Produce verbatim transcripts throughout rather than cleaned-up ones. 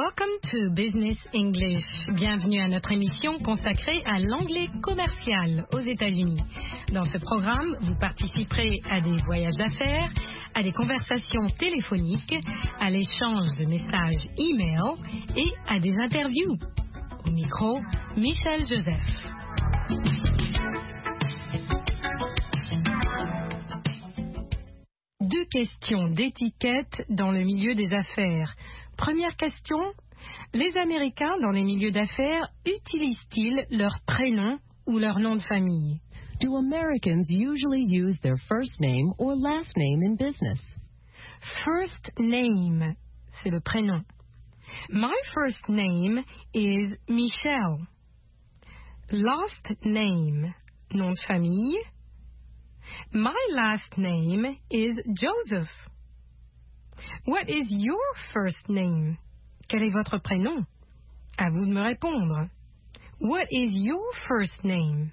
Welcome to Business English. Bienvenue à notre émission consacrée à l'anglais commercial aux États-Unis. Dans ce programme, vous participerez à des voyages d'affaires, à des conversations téléphoniques, à l'échange de messages e-mail et à des interviews. Au micro, Michel Joseph. Deux questions d'étiquette dans le milieu des affaires. Première question, les Américains dans les milieux d'affaires utilisent-ils leur prénom ou leur nom de famille? Do Americans usually use their first name or last name in business? First name, c'est le prénom. My first name is Michelle. Last name, nom de famille. My last name is Joseph. What is your first name? Quel est votre prénom? À vous de me répondre. What is your first name?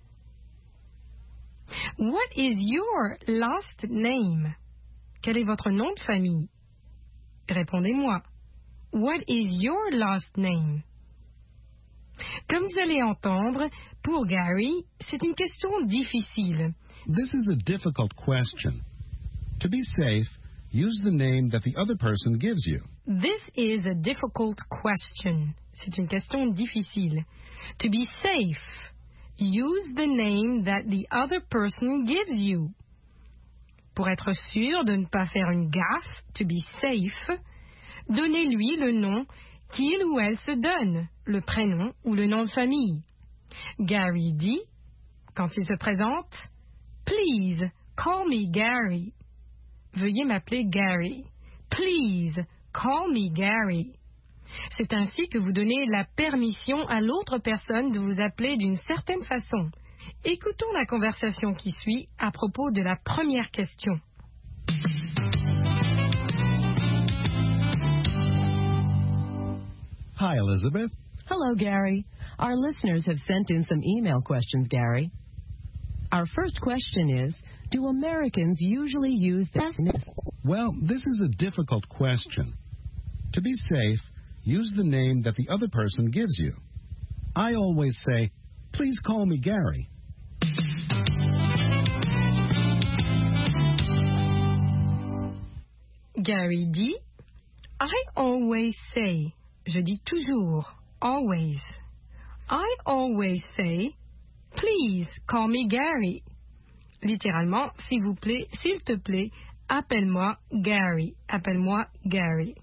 What is your last name? Quel est votre nom de famille? Répondez-moi. What is your last name? Comme vous allez entendre, pour Gary, c'est une question difficile. This is a difficult question. To be safe, use the name that the other person gives you. This is a difficult question. C'est une question difficile. To be safe, use the name that the other person gives you. Pour être sûr de ne pas faire une gaffe, to be safe, donnez-lui le nom qu'il ou elle se donne, le prénom ou le nom de famille. Gary dit, quand il se présente, Please, call me Gary. Veuillez m'appeler Gary. Please, call me Gary. C'est ainsi que vous donnez la permission à l'autre personne de vous appeler d'une certaine façon. Écoutons la conversation qui suit à propos de la première question. Hi, Elizabeth. Hello, Gary. Our listeners have sent in some email questions, Gary. Our first question is, do Americans usually use this? Well, this is a difficult question. To be safe, use the name that the other person gives you. I always say, please call me Gary. Gary dit, I always say. Je dis toujours, always. I always say, please call me Gary. Littéralement, s'il vous plaît, s'il te plaît, appelle-moi Gary. Appelle-moi Gary.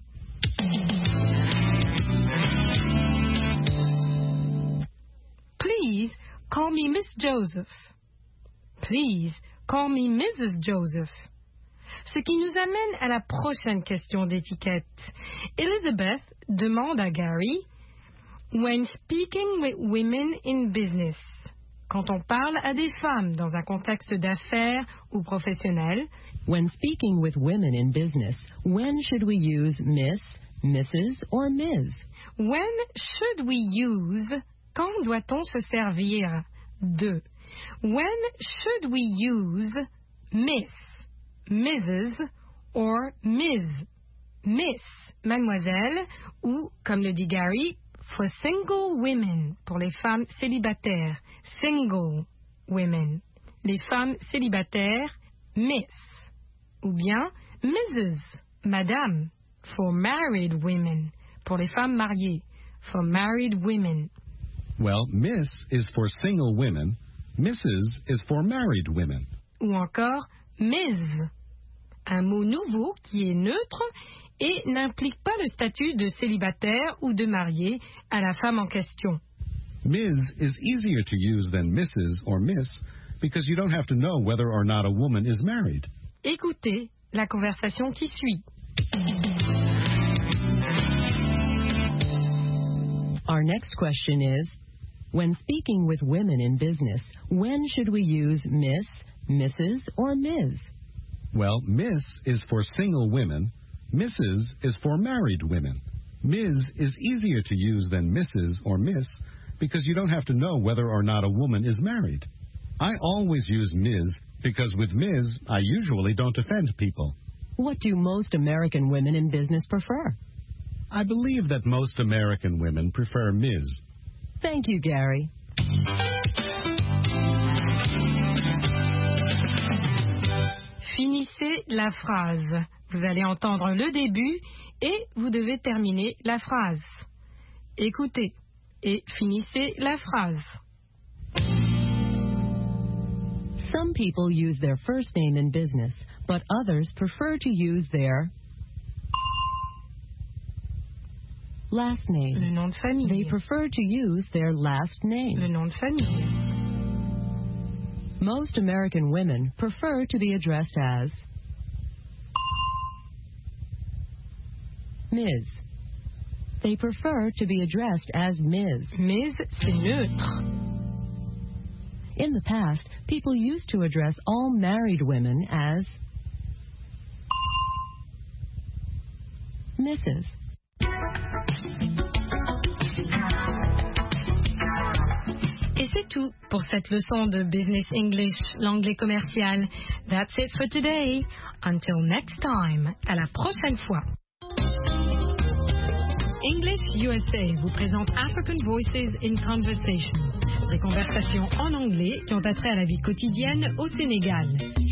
Please call me Miss Joseph. Please call me Missus Joseph. Ce qui nous amène à la prochaine question d'étiquette. Elizabeth demande à Gary, when speaking with women in business, quand on parle à des femmes dans un contexte d'affaires ou professionnel, when speaking with women in business, when should we use Miss, Missus or Miz? When should we use, quand doit-on se servir de? When should we use Miss, Missus or Miz? Miss, mademoiselle, ou, comme le dit Gary, for single women, pour les femmes célibataires, single women. Les femmes célibataires, Miss. Ou bien Missus, madame, for married women, pour les femmes mariées, for married women. Well, Miss is for single women, Missus is for married women. Ou encore Miz, un mot nouveau qui est neutre et n'implique pas le statut de célibataire ou de marié à la femme en question. Miz is easier to use than Missus or Miss because you don't have to know whether or not a woman is married. Écoutez la conversation qui suit. Our next question is, when speaking with women in business, when should we use Miss, Missus or Miz? Well, Miss is for single women, Missus is for married women. Miz is easier to use than Missus or Miss because you don't have to know whether or not a woman is married. I always use Miz because with Miz, I usually don't offend people. What do most American women in business prefer? I believe that most American women prefer Miz Thank you, Gary. Finissez la phrase. Vous allez entendre le début et vous devez terminer la phrase. Écoutez et finissez la phrase. Some people use their first name in business, but others prefer to use their last name. Le nom de famille. They prefer to use their last name. Le nom de famille. Most American women prefer to be addressed as Miz They prefer to be addressed as Miz Miz, c'est neutre. In the past, people used to address all married women as Missus Et c'est tout pour cette leçon de Business English, l'anglais commercial. That's it for today. Until next time. À la prochaine fois. English U S A vous présente African Voices in Conversation. Des conversations en anglais qui ont attrait à la vie quotidienne au Sénégal.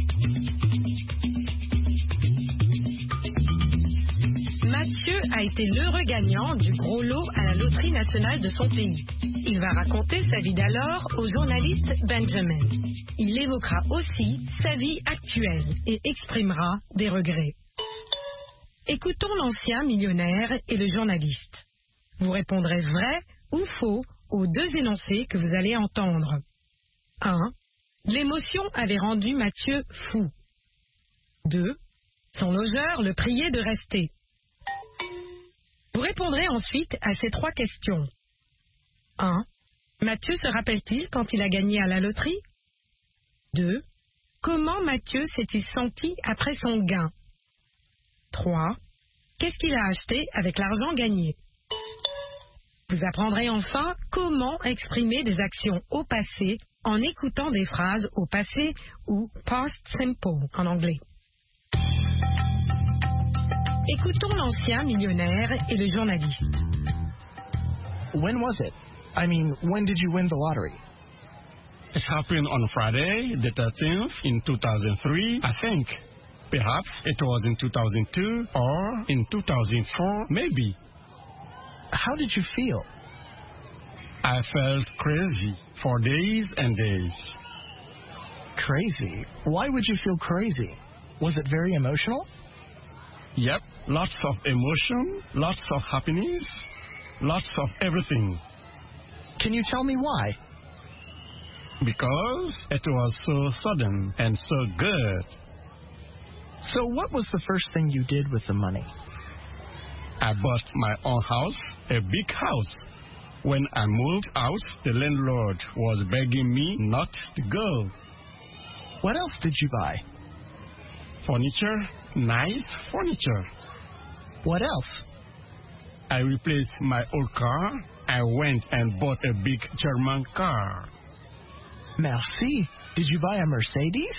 Mathieu a été l'heureux gagnant du gros lot à la loterie nationale de son pays. Il va raconter sa vie d'alors au journaliste Benjamin. Il évoquera aussi sa vie actuelle et exprimera des regrets. Écoutons l'ancien millionnaire et le journaliste. Vous répondrez vrai ou faux aux deux énoncés que vous allez entendre. un. L'émotion avait rendu Mathieu fou. deux. Son logeur le priait de rester. Vous répondrez ensuite à ces trois questions. un. Mathieu se rappelle-t-il quand il a gagné à la loterie? deux. Comment Mathieu s'est-il senti après son gain? trois. Qu'est-ce qu'il a acheté avec l'argent gagné? Vous apprendrez enfin comment exprimer des actions au passé en écoutant des phrases au passé ou past simple en anglais. Écoutons l'ancien millionnaire et le journaliste. When was it? I mean, when did you win the lottery? It happened on Friday, the thirteenth, in two thousand three, I think. Perhaps it was in two thousand two or in two thousand four, maybe. How did you feel? I felt crazy for days and days. Crazy? Why would you feel crazy? Was it very emotional? Yep, lots of emotion, lots of happiness, lots of everything. Can you tell me why? Because it was so sudden and so good. So what was the first thing you did with the money? I bought my own house, a big house. When I moved out, the landlord was begging me not to go. What else did you buy? Furniture, nice furniture. What else? I replaced my old car. I went and bought a big German car. Merci. Did you buy a Mercedes?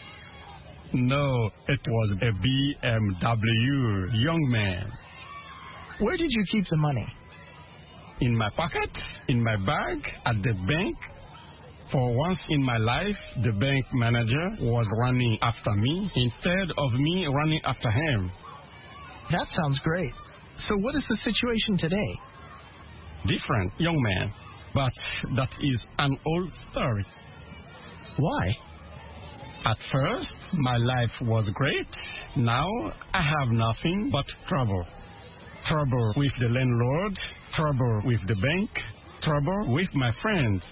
No, it was a B M W, young man. Where did you keep the money? In my pocket, in my bag, at the bank. For once in my life, the bank manager was running after me instead of me running after him. That sounds great. So what is the situation today? Different, young man. But that is an old story. Why? At first, my life was great. Now, I have nothing but trouble. Trouble with the landlord, trouble with the bank, trouble with my friends.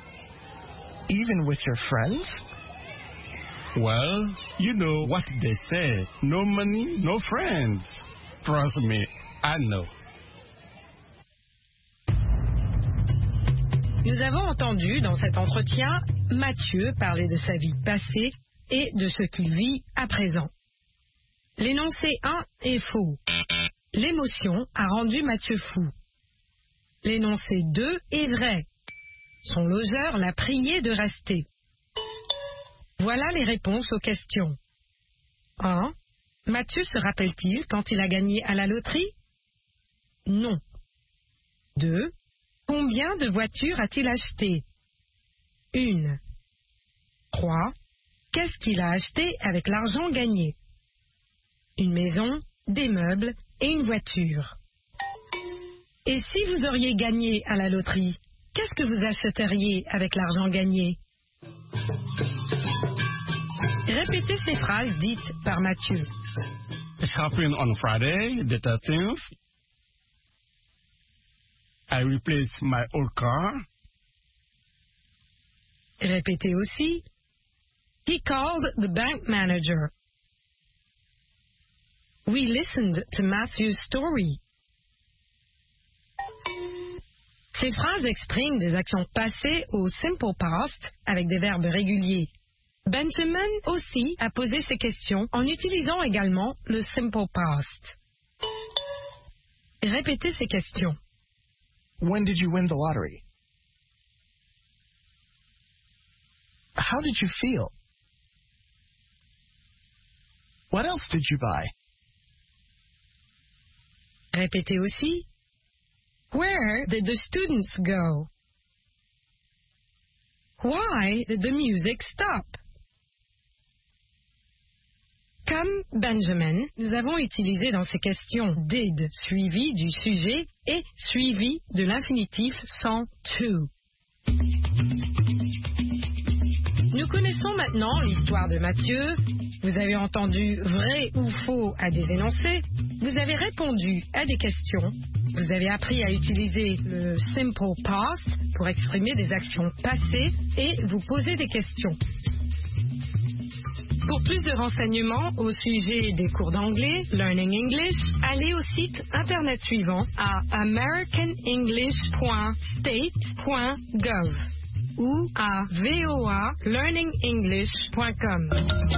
Even with your friends? Well, you know what they say. No money, no friends. Trust me, I know. Nous avons entendu dans cet entretien Mathieu parler de sa vie passée et de ce qu'il vit à présent. L'énoncé un est faux. L'émotion a rendu Mathieu fou. L'énoncé deux est vrai. Son logeur l'a prié de rester. Voilà les réponses aux questions. un. Mathieu se rappelle-t-il quand il a gagné à la loterie? Non. deux. Combien de voitures a-t-il acheté? Une. trois. Qu'est-ce qu'il a acheté avec l'argent gagné? Une maison, des meubles et une voiture. Et si vous auriez gagné à la loterie, qu'est-ce que vous achèteriez avec l'argent gagné? Répétez ces phrases dites par Mathieu. It happened on Friday, the thirteenth. I replaced my old car. Répétez aussi. He called the bank manager. We listened to Matthew's story. Ces phrases expriment des actions passées au simple past avec des verbes réguliers. Benjamin aussi a posé ces questions en utilisant également le simple past. Répétez ces questions. When did you win the lottery? How did you feel? What else did you buy? Répétez aussi. Where did the students go? Why did the music stop? Comme Benjamin, nous avons utilisé dans ces questions did suivi du sujet et suivi de l'infinitif sans to. Nous connaissons maintenant l'histoire de Mathieu. Vous avez entendu vrai ou faux à des énoncés. Vous avez répondu à des questions. Vous avez appris à utiliser le simple past pour exprimer des actions passées et vous poser des questions. Pour plus de renseignements au sujet des cours d'anglais, Learning English, allez au site internet suivant à american english point state point gov ou à voa learning english point com.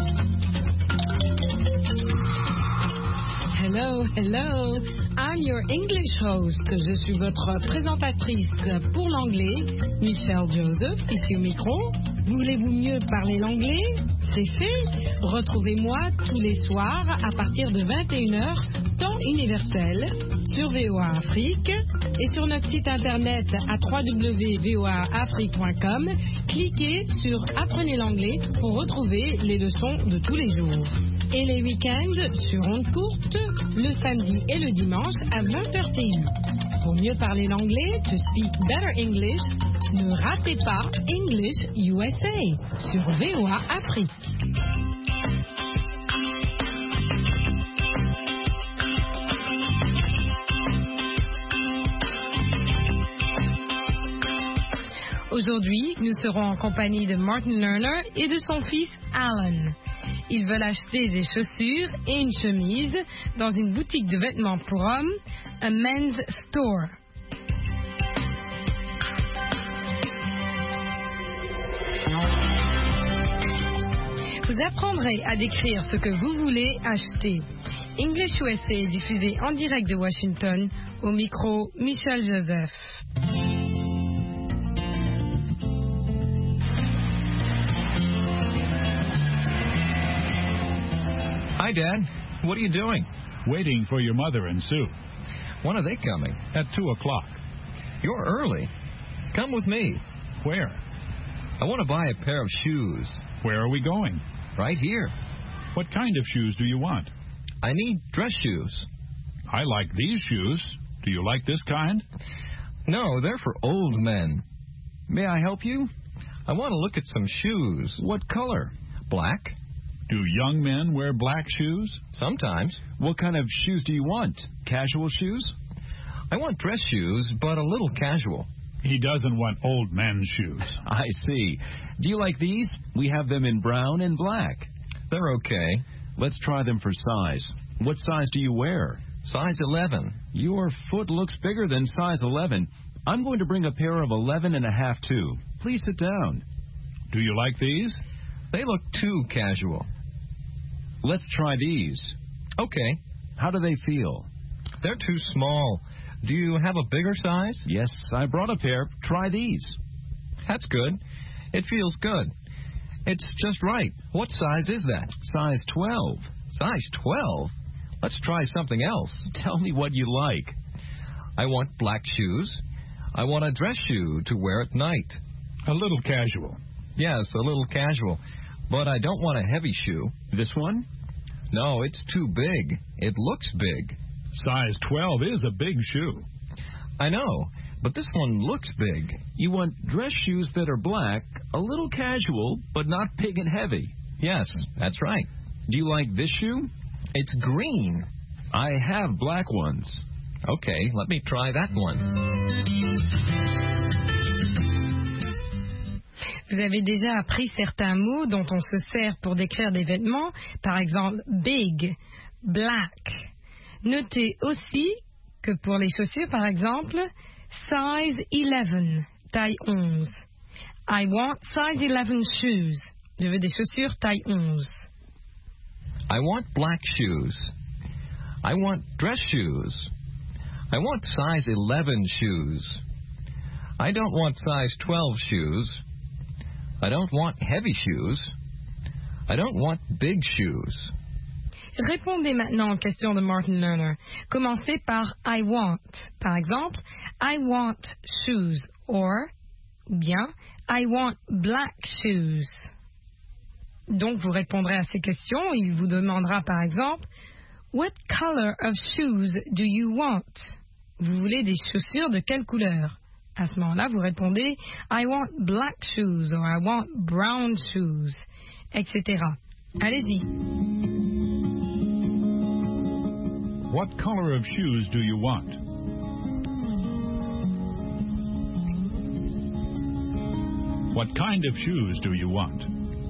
Hello, hello, I'm your English host. Je suis votre présentatrice pour l'anglais, Michelle Joseph, ici au micro. Voulez-vous mieux parler l'anglais? C'est fait. Retrouvez-moi tous les soirs à partir de vingt et une heures, temps universel, sur V O A Afrique et sur notre site internet à w w w point v o a afrique point com. Cliquez sur Apprenez l'anglais pour retrouver les leçons de tous les jours. Et les week-ends sur ondes courtes, le samedi et le dimanche à vingt heures T U. Pour mieux parler l'anglais, to speak better English, ne ratez pas English U S A sur V O A Afrique. Aujourd'hui, nous serons en compagnie de Martin Lerner et de son fils Alan. Ils veulent acheter des chaussures et une chemise dans une boutique de vêtements pour hommes, un men's store. Vous apprendrez à décrire ce que vous voulez acheter. English U S A est diffusé en direct de Washington, au micro Michel Joseph. Hi, Dad. What are you doing? Waiting for your mother and Sue. When are they coming? At two o'clock. You're early. Come with me. Where? I want to buy a pair of shoes. Where are we going? Right here. What kind of shoes do you want? I need dress shoes. I like these shoes. Do you like this kind? No, they're for old men. May I help you? I want to look at some shoes. What color? Black. Do young men wear black shoes? Sometimes. What kind of shoes do you want? Casual shoes? I want dress shoes, but a little casual. He doesn't want old men's shoes. I see. Do you like these? We have them in brown and black. They're okay. Let's try them for size. What size do you wear? Size eleven. Your foot looks bigger than size eleven. I'm going to bring a pair of eleven and a half too. Please sit down. Do you like these? They look too casual. Let's try these. Okay. How do they feel? They're too small. Do you have a bigger size? Yes, I brought a pair. Try these. That's good. It feels good. It's just right. What size is that? Size twelve. Size twelve? Let's try something else. Tell me what you like. I want black shoes. I want a dress shoe to wear at night. A little casual. Yes, a little casual. But I don't want a heavy shoe. This one? No, it's too big. It looks big. Size twelve is a big shoe. I know, but this one looks big. You want dress shoes that are black, a little casual, but not big and heavy. Yes, that's right. Do you like this shoe? It's green. I have black ones. Okay, let me try that one. Vous avez déjà appris certains mots dont on se sert pour décrire des vêtements, par exemple big, black. Notez aussi que pour les chaussures, par exemple, size eleven, taille onze. I want size eleven shoes. Je veux des chaussures taille onze. I want black shoes. I want dress shoes. I want size eleven shoes. I don't want size twelve shoes. I don't want heavy shoes. I don't want big shoes. Répondez maintenant aux questions de Martin Lerner. Commencez par I want. Par exemple, I want shoes. Or, bien, I want black shoes. Donc, vous répondrez à ces questions. Il vous demandera par exemple, What color of shoes do you want? Vous voulez des chaussures de quelle couleur? À ce moment-là, vous répondez I want black shoes or I want brown shoes, et cetera. Allez-y. What color of shoes do you want? What kind of shoes do you want?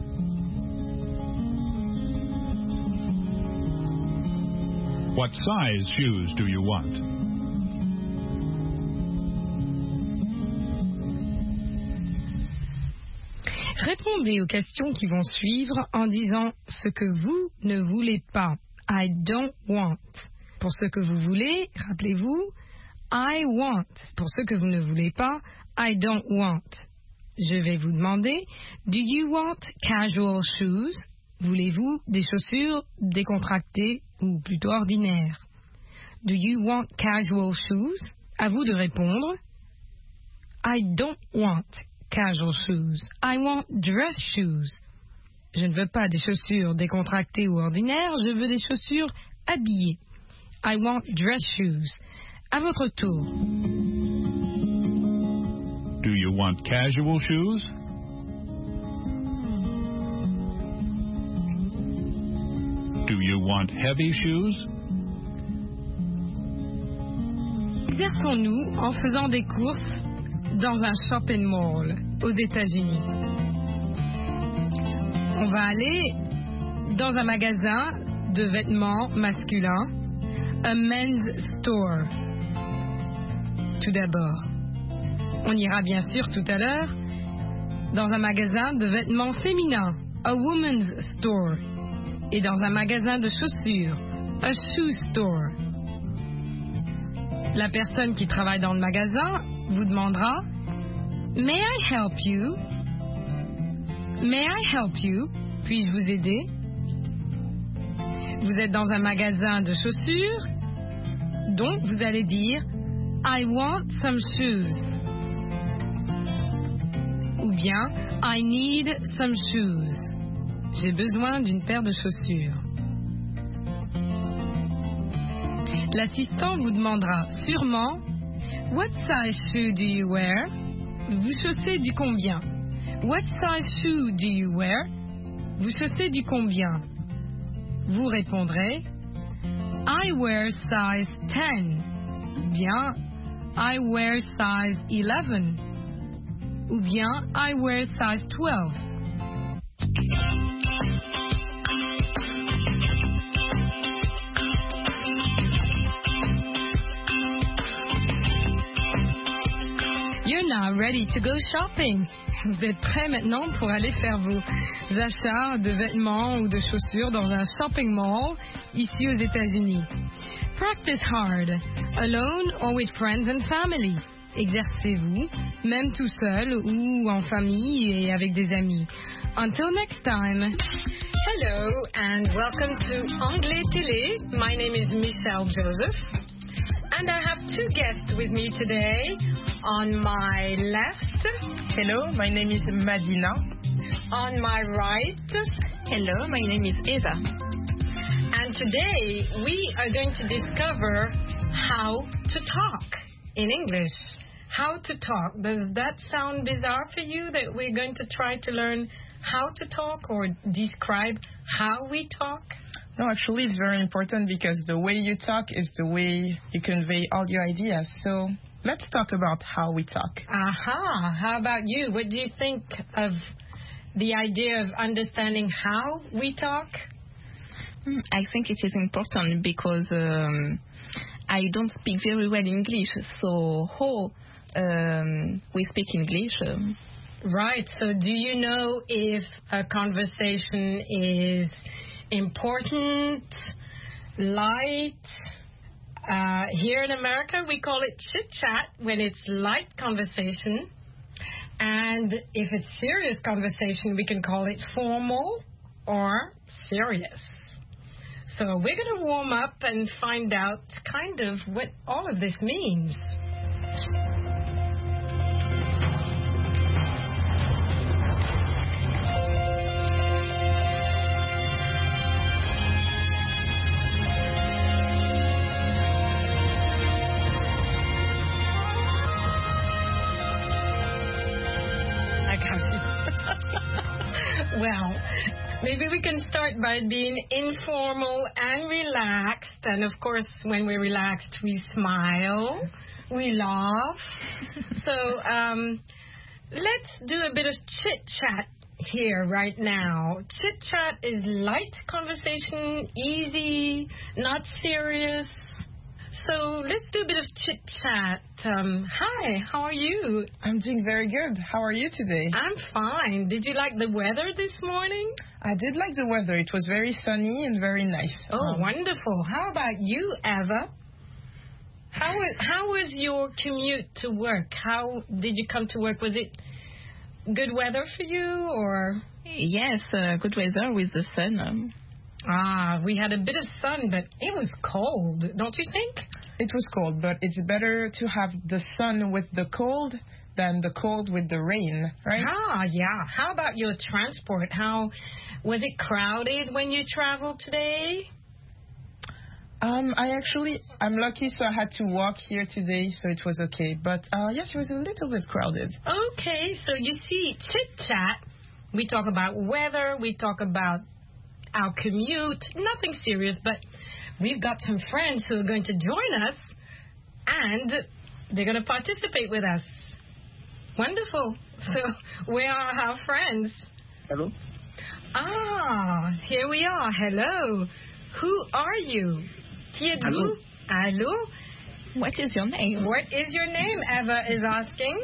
What size shoes do you want? Répondez aux questions qui vont suivre en disant ce que vous ne voulez pas. I don't want. Pour ce que vous voulez, rappelez-vous, I want. Pour ce que vous ne voulez pas, I don't want. Je vais vous demander, do you want casual shoes? Voulez-vous des chaussures décontractées ou plutôt ordinaires? Do you want casual shoes? À vous de répondre. I don't want casual shoes. I want dress shoes. Je ne veux pas des chaussures décontractées ou ordinaires, je veux des chaussures habillées. I want dress shoes. À votre tour. Do you want casual shoes? Do you want heavy shoes? Exerçons-nous en faisant des courses dans un shopping mall aux États-Unis. On va aller dans un magasin de vêtements masculins, a men's store. Tout d'abord, on ira bien sûr tout à l'heure dans un magasin de vêtements féminins, a woman's store, et dans un magasin de chaussures, a shoe store. La personne qui travaille dans le magasin vous demandera May I help you? May I help you? Puis-je vous aider? Vous êtes dans un magasin de chaussures, donc vous allez dire I want some shoes. Ou bien I need some shoes. J'ai besoin d'une paire de chaussures. L'assistant vous demandera sûrement What size shoe do you wear? Vous chaussez du combien? What size shoe do you wear? Vous chaussez du combien? Vous répondrez I wear size ten. Ou bien I wear size eleven. Ou bien I wear size twelve. You're now ready to go shopping. Vous êtes prêts maintenant pour aller faire vos achats de vêtements ou de chaussures dans un shopping mall ici aux États-Unis. Practice hard, alone or with friends and family. Exercez-vous, même tout seul ou en famille et avec des amis. Until next time. Hello and welcome to Anglais Télé. My name is Michelle Joseph. And I have two guests with me today. On my left, hello, my name is Madina. On my right, hello, my name is Eva. And today we are going to discover how to talk in English. How to talk. Does that sound bizarre for you that we're going to try to learn how to talk or describe how we talk? No, actually it's very important because the way you talk is the way you convey all your ideas. So let's talk about how we talk. Aha. How about you? What do you think of the idea of understanding how we talk? I think it is important because um, I don't speak very well English. So how um, we speak English? Um, right. So do you know if a conversation is important, light? Uh, here in America, we call it chit-chat when it's light conversation. And if it's serious conversation, we can call it formal or serious. So we're going to warm up and find out kind of what all of this means. Well, maybe we can start by being informal and relaxed. And of course, when we're relaxed, we smile, we laugh. So um, let's do a bit of chit-chat here right now. Chit-chat is light conversation, easy, not serious. So let's do a bit of chit-chat. Um, hi, how are you? I'm doing very good. How are you today? I'm fine. Did you like the weather this morning? I did like the weather. It was very sunny and very nice. Oh, um, wonderful. How about you, Eva? How was, how was your commute to work? How did you come to work? Was it good weather for you, or? Yes, uh, good weather with the sun. Um. Ah, we had a bit of sun, but it was cold, don't you think? It was cold, but it's better to have the sun with the cold than the cold with the rain, right? Ah, yeah. How about your transport? How was it crowded when you traveled today? Um, I actually, I'm lucky, so I had to walk here today, so it was okay. But uh, yes, it was a little bit crowded. Okay, so you see, chit-chat, we talk about weather, we talk about our commute, nothing serious, but we've got some friends who are going to join us, and they're going to participate with us. Wonderful. So, where are our friends? Hello. Ah, here we are. Hello. Who are you? Qui êtes-vous? Hello. What is your name? What is your name? Eva is asking.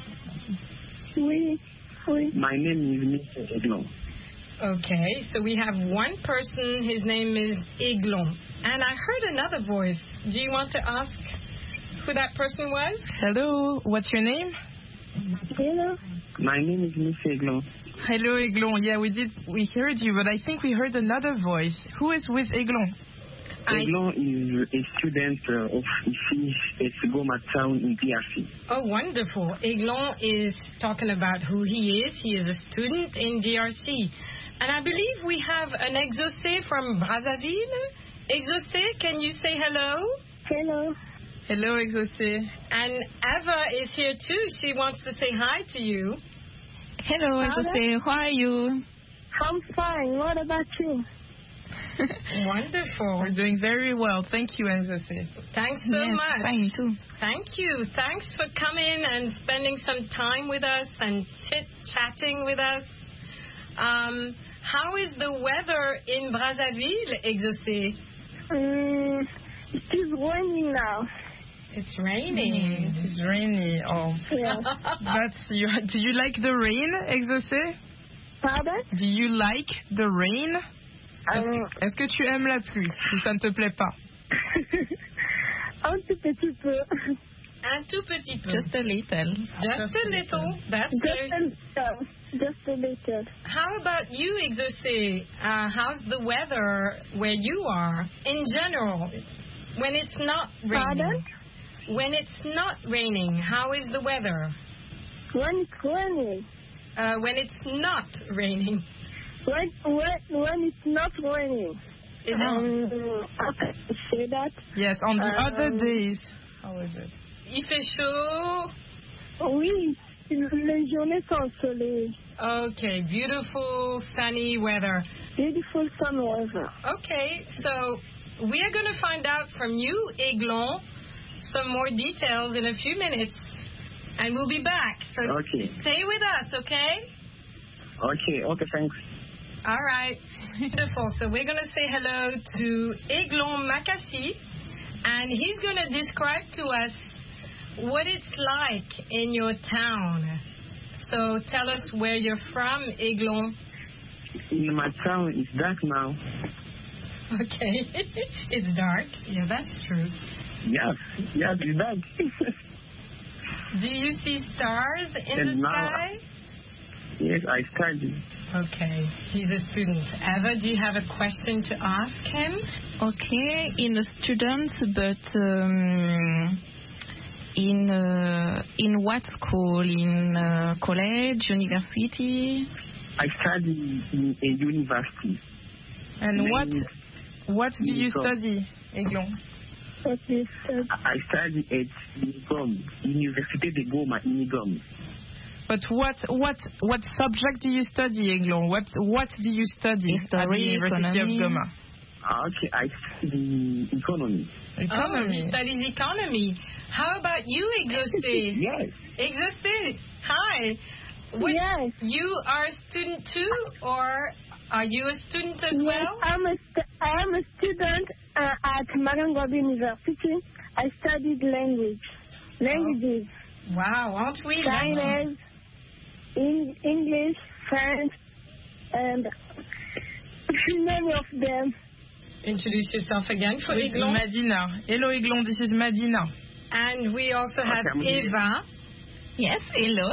Oui. Oui. My name is Mister Eglon. Okay, so we have one person, his name is Eglon. And I heard another voice. Do you want to ask who that person was? Hello, what's your name? Hello. My name is Mister Eglon. Hello, Eglon. Yeah, we did, we heard you, but I think we heard another voice. Who is with Eglon? Eglon is a student uh, of Ici at Goma Town in D R C. Oh, wonderful. Eglon is talking about who he is. He is a student in D R C. And I believe we have an exaucé from Brazzaville. Exaucé, can you say hello? Hello. Hello, exaucé. And Eva is here too. She wants to say hi to you. Hello, exaucé. How are you? I'm fine. What about you? Wonderful. We're doing very well. Thank you, exaucé. Thanks so yes, much. Fine too. Thank you. Thanks for coming and spending some time with us and chit-chatting with us. Um, how is the weather in Brazzaville, exaucé? Um, it is raining now. It's raining. Mm, it's rainy. Oh. Yeah. That's you. Do you like the rain, exaucé? Pardon? Do you like the rain? Est-ce Um, que, est-ce que tu aimes la pluie ou ça ne te plaît pas? Un tout petit peu. Un tout petit peu. Just a little. Just, Just a little. little. That's Just very... a little. Just a little. How about you, exaucé? Uh, how's the weather where you are in general when it's not raining? Pardon? when it's not raining, how is the weather? When it's raining. Uh, when it's not raining. When, when, when it's not raining. Is um, how can I say that? Yes, on the um, other days. How is it? Il fait chaud. Oui, les journées sont ensoleillées. Okay, beautiful sunny weather. Beautiful sun weather. Okay, so we are going to find out from you, Aiglon, some more details in a few minutes, and we'll be back. So okay. Stay with us, okay? Okay, okay, thanks. All right, wonderful. So we're going to say hello to Aiglon Makassi, and he's going to describe to us what it's like in your town. So tell us where you're from, Aiglon. In my town, it's dark now. Okay, it's dark. Yeah, that's true. Yes, yes, it's dark. Do you see stars in and the now, sky? Yes, I study. Okay, he's a student. Eva, do you have a question to ask him? Okay, in a student, but um, in uh, in what school? In uh, college, university? I study in a university. And Name what what do you Unigom. study, Aiglon? What is that? I study at Unigom, Université de Goma, Unigom. But what what what subject do you study, Aiglon? What what do you study History, at the University economy. of Goma? Okay, I study economy. Oh, he studies economy. How about you, Exaucé? Yes. Exaucé, hi. What, Yes. You are a student too, or are you a student as Yes, well? I'm a st- I am a student uh, at Marangobi University. I studied language. Languages. Wow, aren't we lucky? Chinese, in- English, French, and many of them. Introduce yourself again for With Aiglon. Madina. Hello, Aiglon. This is Madina. And we also have Okay, Eva. Yes, hello.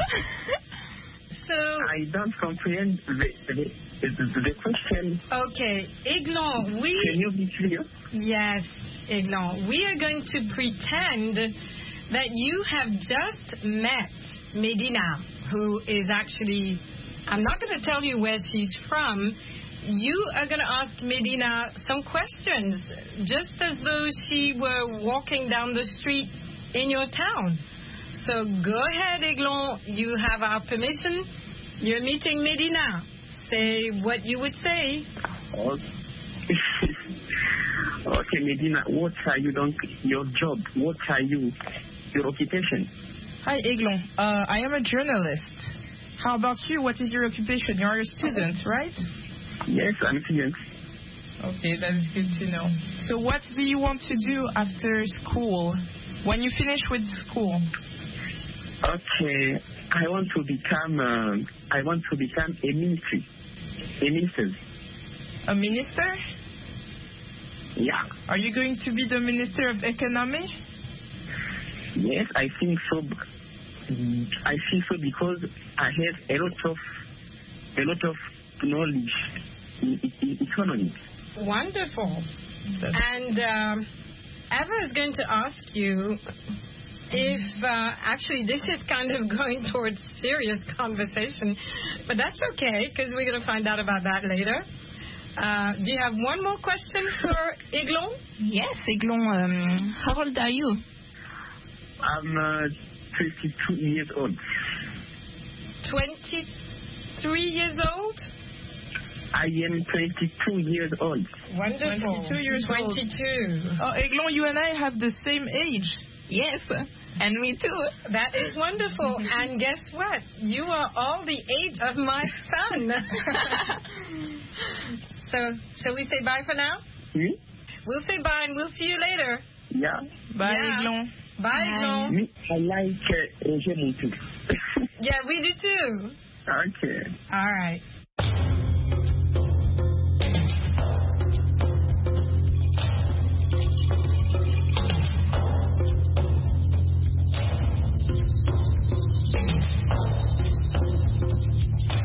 So, I don't comprehend the, the, the, the question. okay, Aiglon, we... Can you be clear? Yes, Aiglon. We are going to pretend that you have just met Medina, who is actually... I'm not going to tell you where she's from. You are going to ask Medina some questions, just as though she were walking down the street in your town. So go ahead, Aiglon. You have our permission. You're meeting Medina. Say what you would say. Okay, okay Medina, what are you doing? Your job? What are you? Your occupation? Hi, Aiglon. Uh, I am a journalist. How about you? What is your occupation? You're a student, right? Yes, I'm a student. Okay, that's good to know. So what do you want to do after school? When you finish with school? Okay, I want to become. Uh, I want to become a minister. A minister. A minister? Yeah. Are you going to be the Minister of Economy? Yes, I think so. I think so because I have a lot of a lot of knowledge in, in economy. Wonderful. And um, Eva is going to ask you if, uh, actually, this is kind of going towards serious conversation, but that's okay, because we're going to find out about that later. Uh, do you have one more question for Aiglon? Yes, Aiglon. Um, how old are you? I'm uh, twenty-two years old. twenty-three years old? I am twenty-two years old. Wonderful. twenty-two years old. twenty-two. Oh, Aiglon, you and I have the same age. Yes, and me too. That is wonderful. And guess what? You are all the age of my son. So, shall we say bye for now? Me? We'll say bye and we'll see you later. Yeah. Bye, Yeah. Aiglon. Bye, Aiglon. Me, I like uh, Roger Montou. Yeah, we do too. Okay. All right.